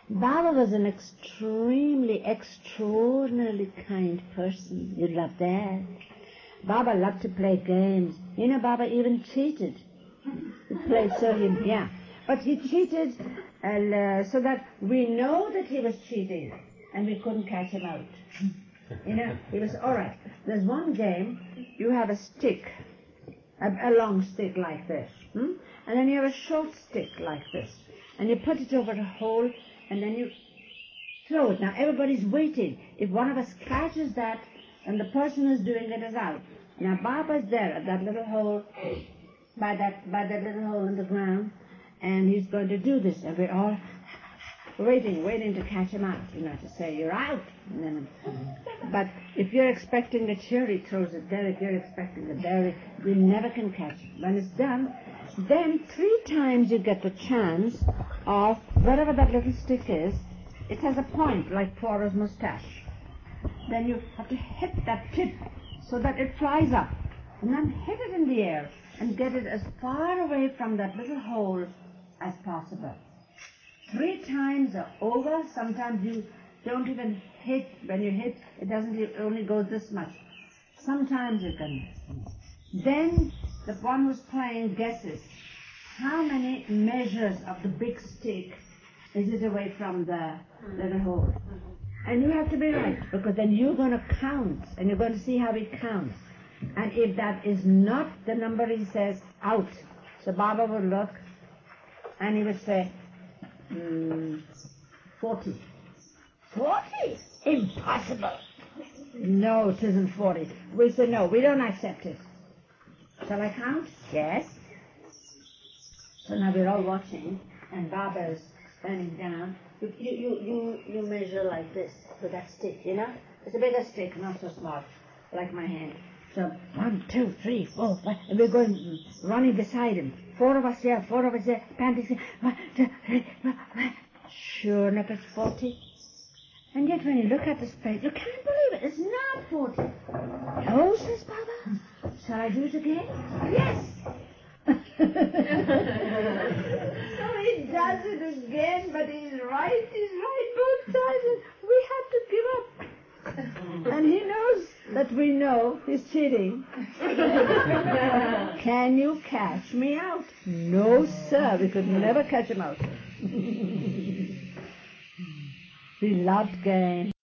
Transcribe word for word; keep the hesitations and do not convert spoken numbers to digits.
Baba was an extremely, extraordinarily kind person. You love that. Baba loved to play games. You know, Baba even cheated. He played so he, yeah. But he cheated and, uh, so that we know that he was cheating and we couldn't catch him out. You know, he was, all right, there's one game, you have a stick, a, a long stick like this, hmm? And then you have a short stick like this, and you put it over a hole, and then you throw it. Now, everybody's waiting. If one of us catches that, then the person who's doing it is out. Now, Baba's there at that little hole, by that, by that little hole in the ground, and he's going to do this, and we're all waiting, waiting to catch him out, you know, to say, you're out. And then, but if you're expecting the chair, he throws it there. If you're expecting the berry, we never can catch it. When it's done, then three times you get the chance of, wherever that little stick is, it has a point, like Poirot's mustache. Then you have to hit that tip so that it flies up. And then hit it in the air and get it as far away from that little hole as possible. Three times are over. Sometimes you don't even hit. When you hit, it doesn't, it only goes this much. Sometimes you can. Then the one who's playing guesses how many measures of the big stick is it away from the little hole. And you have to be right, because then you're going to count, and you're going to see how he counts. And if that is not the number he says, out. So Baba would look, and he would say, Mm, forty. Forty? Impossible. No, it isn't forty. We say, no, we don't accept it. Shall I count? Yes. So now we're all watching, and Baba's standing down. You, you, you, you, you measure like this with that stick, you know? It's a bigger stick, not so small, like my hand. So, one, two, three, four, five, and we're going, running beside him. Four of us here, four of us here, panting, here. One, two, three, four, five. Sure enough, it's forty. And yet when you look at this plate, you can't believe it, it's not forty. No, says Baba. Shall I do it again? Yes. So he does it again, but he's right, he's right both times, and we have to give up. And he knows that we know he's cheating. Can you catch me out? No, sir, we could never catch him out. We loved games.